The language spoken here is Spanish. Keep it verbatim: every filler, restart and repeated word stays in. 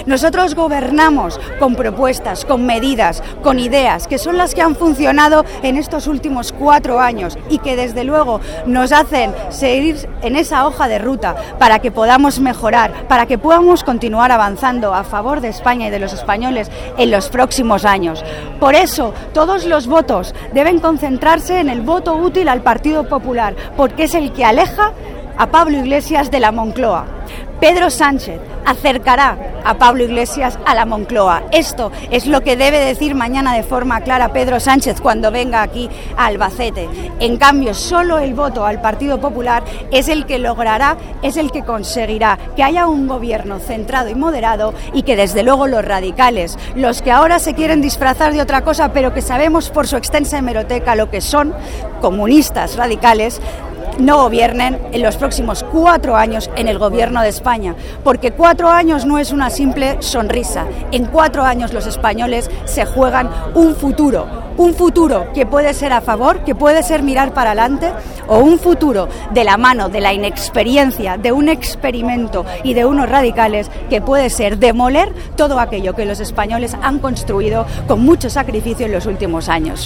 Nosotros gobernamos con propuestas, con medidas, con ideas, que son las que han funcionado en estos últimos cuatro años y que desde luego nos hacen seguir en esa hoja de ruta para que podamos mejorar, para que podamos continuar avanzando a favor de España y de los españoles en los próximos años. Por eso, todos los votos deben concentrarse en el voto útil al Partido Popular, porque es el que aleja a Pablo Iglesias de la Moncloa. Pedro Sánchez acercará a Pablo Iglesias a la Moncloa. Esto es lo que debe decir mañana de forma clara Pedro Sánchez cuando venga aquí a Albacete. En cambio, solo el voto al Partido Popular es el que logrará, es el que conseguirá que haya un gobierno centrado y moderado y que desde luego los radicales, los que ahora se quieren disfrazar de otra cosa pero que sabemos por su extensa hemeroteca lo que son, comunistas radicales, no gobiernen en los próximos cuatro años en el gobierno de España, porque cuatro años no es una simple sonrisa. En cuatro años los españoles se juegan un futuro, un futuro que puede ser a favor, que puede ser mirar para adelante, o un futuro de la mano de la inexperiencia, de un experimento y de unos radicales que puede ser demoler todo aquello que los españoles han construido con mucho sacrificio en los últimos años.